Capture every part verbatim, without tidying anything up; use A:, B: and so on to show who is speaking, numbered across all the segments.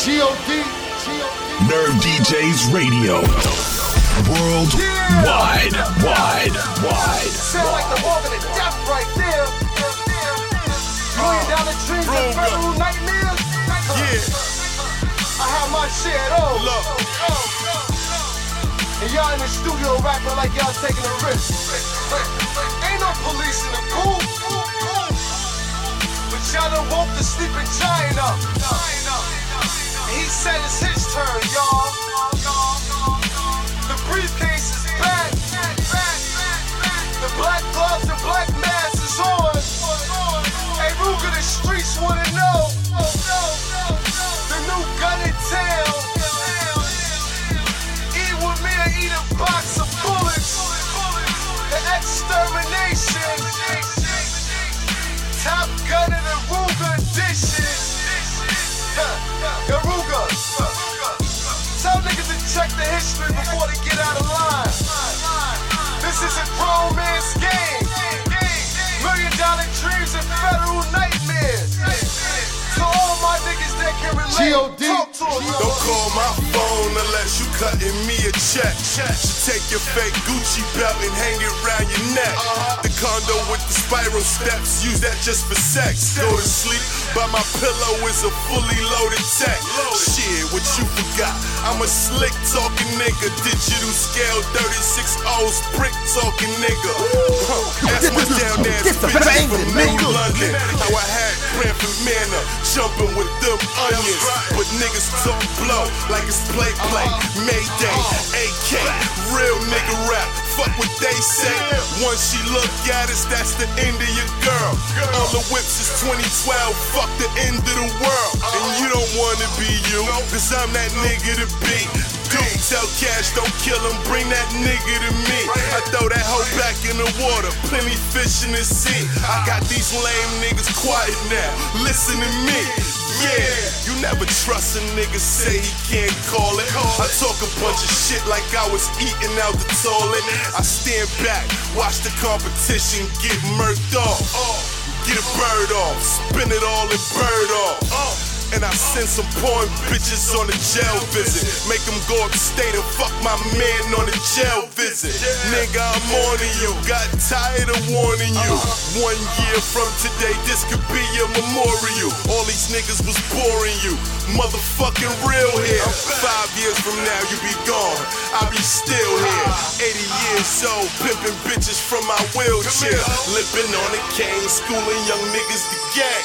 A: G O D.
B: Nerve D Js Radio. World
A: Yeah.
B: wide, wide, wide.
A: Sound like the organ of death right there. Million dollar dreams and federal nightmares.
C: Yeah,
A: I have my share though.
C: look,
A: And y'all in the studio rapping like y'all taking a risk. Ain't no police in the booth. But y'all done woke the sleeping giant up. And he said it's his turn, y'all. The briefcase is back. The black gloves and black mask is on. Hey, Ruger, the streets wanna know. The new gun in town. Eat with me or eat a box of bullets. The extermination. Top Gun in the Ruger edition. Yo, Ruger. Tell niggas to check the history before they get out of line. This is a grown man's game. Million dollar dreams and federal nightmares. So all my niggas that can relate,
C: G O D.
A: talk to them.
C: don't call my phone unless you cutting me a check. Should take your fake Gucci belt and hang it round your neck. The condo with the spiral steps, use that just for sex. Go to sleep, but my pillow is a fully loaded tech. Shit, what you forgot? I'm a slick talking nigga, digital scale thirty-six O's, brick talking nigga. Huh, That's my down there bitch from New London. How I had Cranford Manor, jumping with them onions. But niggas talk blow like it's play play. Mayday, A K, real nigga rap. Fuck what they say. Once she look at us, that's the end of your girl. All the whips is twenty twelve, fuck the end of the world. And you don't wanna be you, cause I'm that nigga to be. Dude, tell Cash, don't kill him, bring that nigga to me. I throw that hoe back in the water, plenty fish in the sea. I got these lame niggas quiet now, listen to me. Yeah, you never trust a nigga, say he can't call it. I talk a bunch of shit like I was eating out the toilet. I stand back, watch the competition get murked off. Get a bird off, spin it all and bird off. And I send some porn bitches on a jail visit. Make them go upstate and fuck my man on a jail visit. Nigga, I'm warning you, got tired of warning you. One year from today, this could be your memorial. All these niggas was boring you, motherfucking real here. Five years from now, you be gone, I'll be still here. eighty years old, pimping bitches from my wheelchair. Lipping on a cane, schooling young niggas to gang.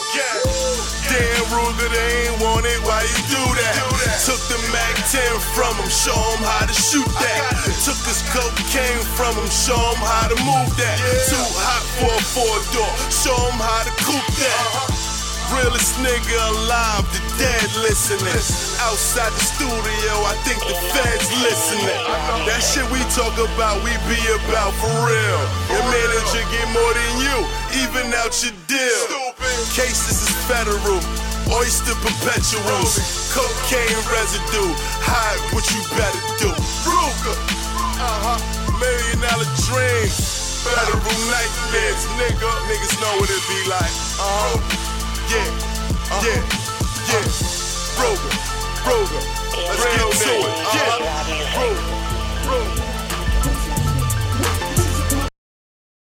C: Damn, Ruger, they ain't want it, why you do that? Took the Mac ten from him, show him how to shoot that. Took his cocaine from him, show him how to move that. Too hot for a four-door, show him how to coupe that. Realest nigga alive, the dead listening. Outside the studio, I think the feds listening. That shit we talk about, we be about for real. Your manager get more than you, even out your deal. Cases is federal, oyster perpetuals, cocaine residue. Hide what you better do. Ruger, uh-huh, million dollar dream, federal nightmares, nigga. Niggas know what it be like. Uh-huh. Yeah, yeah, yeah. Ruger, Ruger, let's get to it. Yeah, Ruger, Ruger.